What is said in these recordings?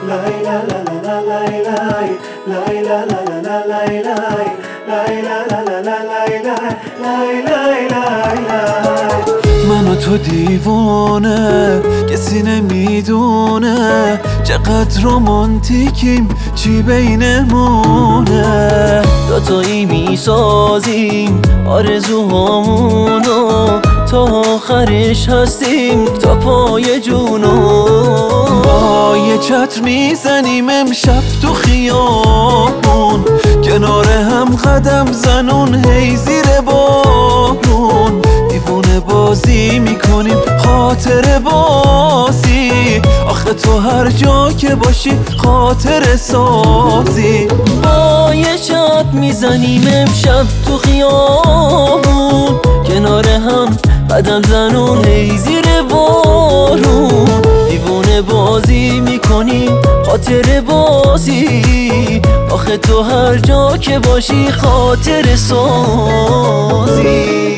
من و تو دیوانه، کسی نمیدونه چقدر رومانتیکیم، چی بینمونه. دوتایی میسازیم آرزوهامونو، تا آخرش هستیم تا پای جونو. با یه چتر میزنیم امشب تو خیابون، کنار هم قدم زنون هی زیر بارون. دیوونه بازی میکنیم خاطر بازی، آخه تو هر جا که باشی خاطر سازی. با یه چتر میزنیم امشب تو خیابون، کنار هم قدم زنون هی زیر بارون. دیوونه بازی میکنیم خاطر بازی، آخه تو هر جا که باشی خاطر سازی.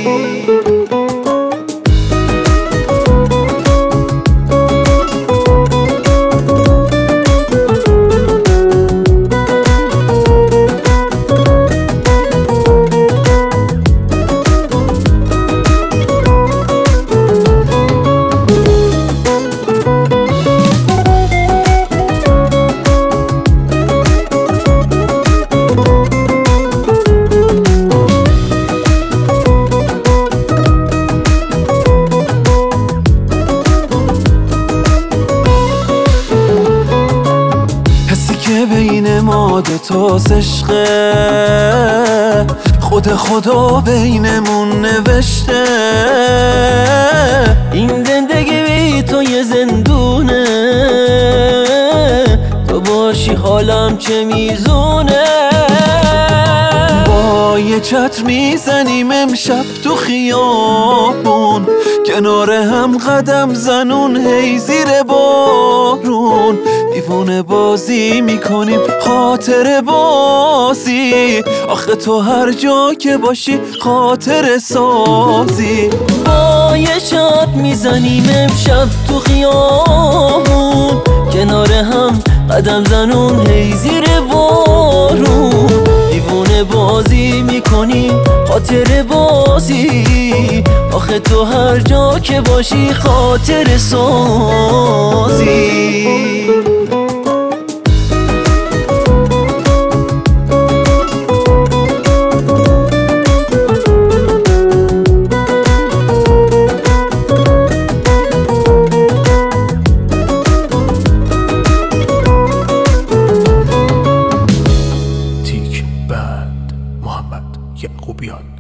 بین ما دوتاست عشقه، خود خدا بینمون نوشته. این زندگی بی تو یه زندونه، تو باشی حالم چه میزونه. با یه چتر میزنیم امشب تو خیابون، کنار هم قدم زنون هی زیر بارون. دیوونه بازی میکنیم خاطر بازی، آخه تو هر جا که باشی خاطر سازی. با یه چتر میزنیم امشب تو خیابون، کنار هم قدم زنون هی زیر بارون. دیوونه بازی میکنیم خاطر بازی، آخه تو هر جا که باشی خاطر سازی. محمد یعقوبیان.